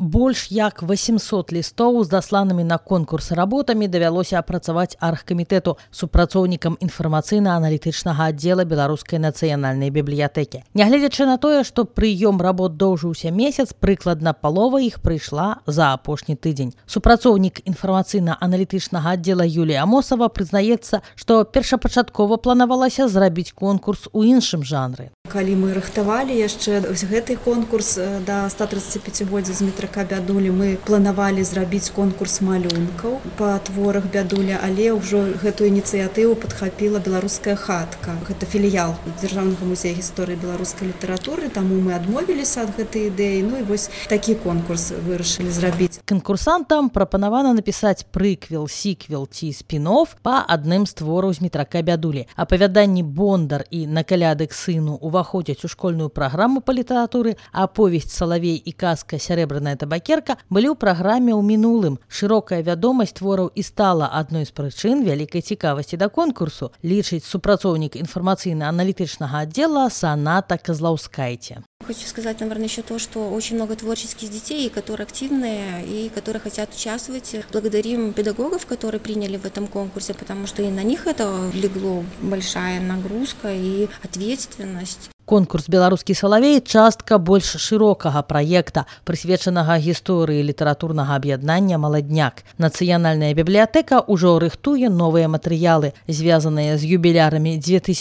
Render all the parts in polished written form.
Больш як 800 лістоў з дасланымі на конкурс работамі давялося апрацаваць аргкамітэту супрацоўнікам інфармацыйна-аналітычнага аддзела Беларускай нацыянальнай бібліятэкі. Нягледзячы на тое, што прыём работ доўжыўся месяц, прыкладна палова іх прыйшла за апошні тыдзень. Супрацоўнік інфармацыйна-аналітычнага аддзела Юлія Амосава прызнаецца, што першапачаткова планавалася зрабіць конкурс у іншым жанры. Калі мы рыхтавалі яшчэ гэты конкурс да 135-годдзя з метрака Бядулі, мы планавалі зрабіць конкурс малюнкаў па творах Бядулі, але ўжо гэтую ініцыятыву падхапіла беларуская хатка. Гэта філіял Дзяржаўнага музея гісторыі беларускай літаратуры, таму мы адмовіліся ад гэтай ідэі. Ну і вось такі конкурс вырашылі зрабіць. Канкурсантам прапанавана напісаць прыквел, сіквел ці спін-офф па адным з твораў з метрака Бядулі. Апавяданні «Бондар» і «На каляды к сыну» уваходзяць у школьную праграму па літаратуры, а повесць «Салавей» і казка «Сярэбраная табакерка» былі ў праграме ў мінулым. Шырокая вядомасць твораў і стала адной з прычын вялікай цікавасці да конкурсу, лічыць супрацоўнік інфармацыйна-аналітычнага аддзела Саната Козлаўскайте. Хочу сказать, наверное, еще то, что очень много творческих детей, которые активные и которые хотят участвовать. Благодарим педагогов, которые приняли в этом конкурсе, потому что и на них это легло большая нагрузка и ответственность. Конкурс «Беларускі салавей» – частка больш шырокага праекта, прысвечанага гісторыі літаратурнага аб'яднання «Маладняк». Нацыянальная бібліятэка ўжо рыхтуе новыя матэрыялы, звязаныя з юбілярамі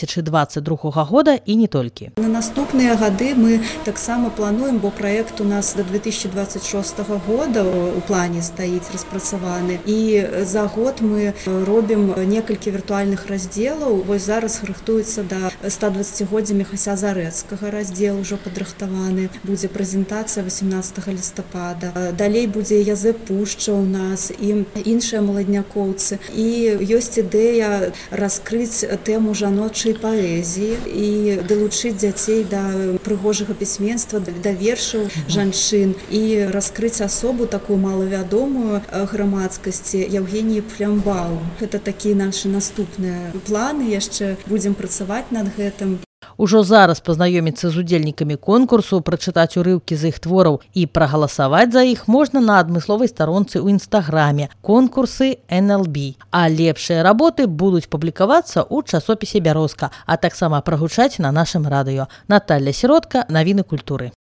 2022 года і не толькі. На наступныя гады мы таксама плануем, бо праект у нас до 2026 года у плане стаіць распрацаваны. І за год мы робім некалькі віртуальных раздзелаў. Вось зараз рыхтуецца да 120-годдзя Міхася Зарэцкага, раздзел ужо падрыхтаваны. Будзе прэзентацыя 18 лістапада. Далей будзе Язэп Пушча ў нас і іншыя маладнякоўцы. І ёсць ідэя раскрыць тэму жаночай паэзіі і далучыць дзяцей да прыгожага пісьменства, да вершаў жанчын і раскрыць асобу такую малавядомую грамадскасці Евгеніі Пфлямбаум. Гэта такія нашы наступныя планы, яшчэ будзем працаваць над гэтым. Ужо зараз пазнаёміцца з удзельнікамі конкурсу, прачытаць урыўкі з іх твораў і прагаласаваць за іх можна на адмысловай старонцы ў інстаграме «Конкурсы НЛБ». А лепшыя работы будуць публікавацца ў часопісе «Бярозка», а таксама прагучаць на нашым радыё. Наталля Сіротка, навіны культуры.